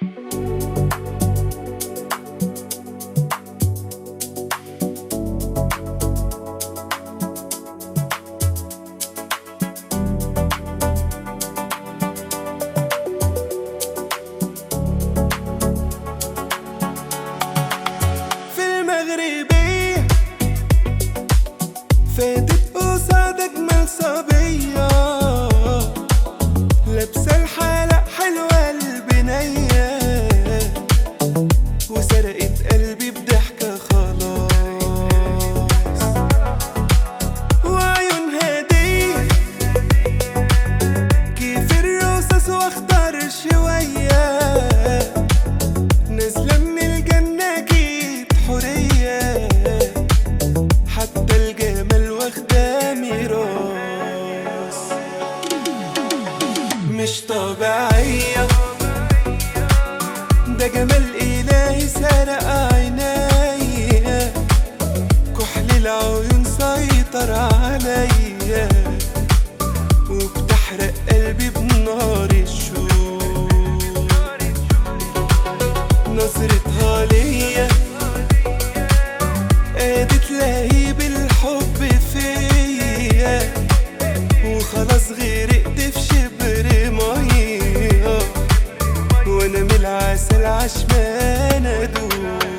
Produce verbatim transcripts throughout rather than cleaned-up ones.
مغربية فاتت قصاد أجمل صبية، لابسة الحلق حلوة البنية، وسرقت قلبي بضحكة خلاص. وعيونها دي كيف الرصاص واخضر شوية، نازلة من الجنة أكيد حورية، حتى الجمال واخدة ميراث. مش طبيعية، ده جمال إلهي سرق عينيا، كحل العيون سيطر عليا، وبتحرق قلبي بنار الشوق. نظرتها ليا قادت لهيب الحب فيا، وخلاص غرقت في شبر مية، وانا من العسل عشمان ادوب.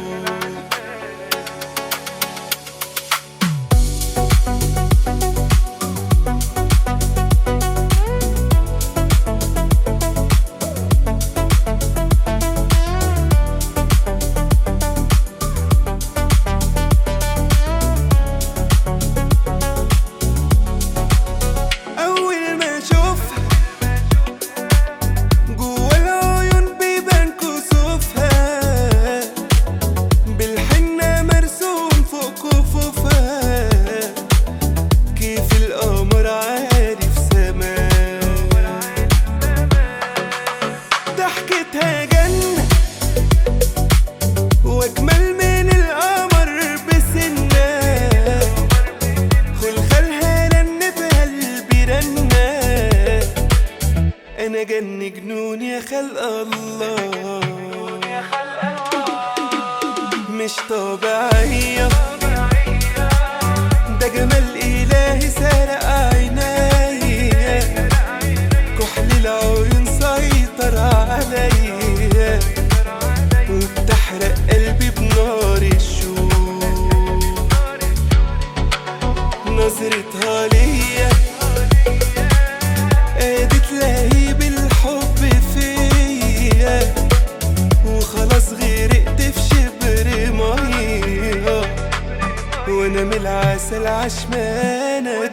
ضحكتها جنة واجمل من القمر بسنة، خلخالها رن بقلبي رنة، انا جن جنون يا خلق الله. مش طبيعية، ده جمال إلهي سرق عينيا، كحل العيون سيطر عليا، وبتحرق قلبي بنار الشوق. نظرتها ليا قادت لهيب الحب فيا، وخلاص غرقت في شبر مية، وانا من العسل عشمان